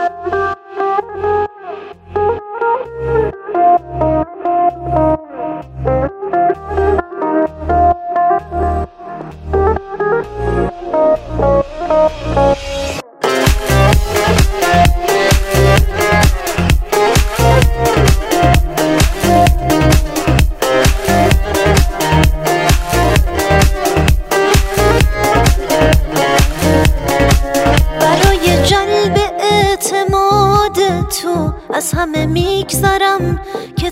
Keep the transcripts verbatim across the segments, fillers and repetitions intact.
تو از همه میگذرم که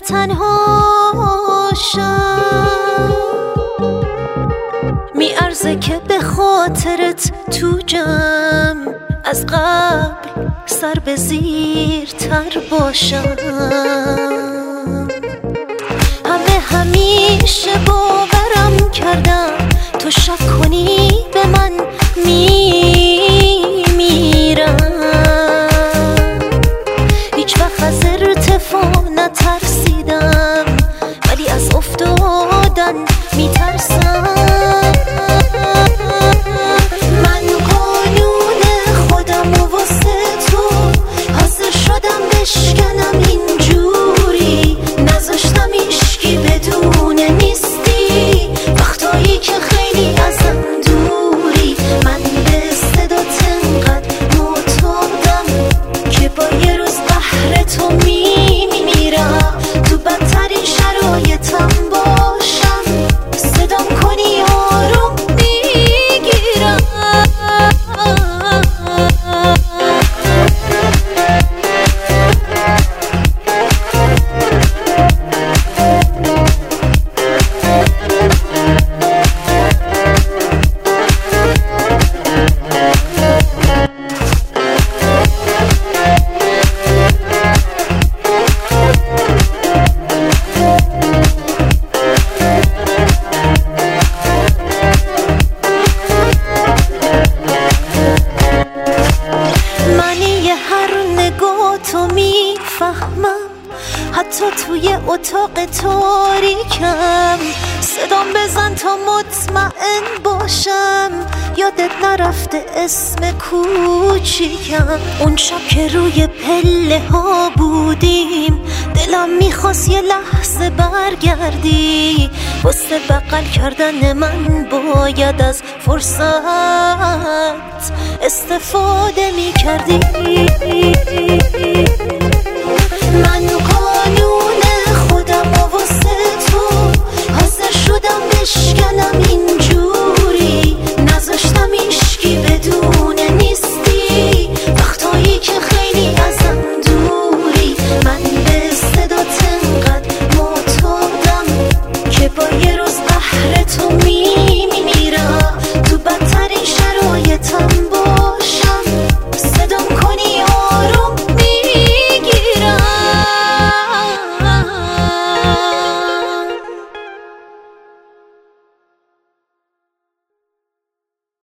تنهاشم، میارزه که به خاطرت تو جمع از قبل سر به زیر تر باشم. همه همیشه باورم کردم تو شک کنی به من میمیرم، هیچ وقت از ارتفاع نترسیدم ولی از افتادن میترسم. من قانون خودم و واسه تو حاضر شدم بشکنم اینجوری، نذاشتم ایشکی بدونه نیستی وقتایی که خیلی ازم دوری. من به صدات انقدر معتادم که با یه روز بهر تو میمیرم، تو بدترین شرایطم باشم صدام کنی آروم میگیرم. تو میفهمم حتی توی اتاق تاریکم، صدام بزن تا مطمئن باشم یادت نرفته اسم کوچیکم. اون شب که روی پله ها بودیم دلم میخواست یه لحظه برگردی، واسه بغل کردن من باید از فرصت استفاده میکردی.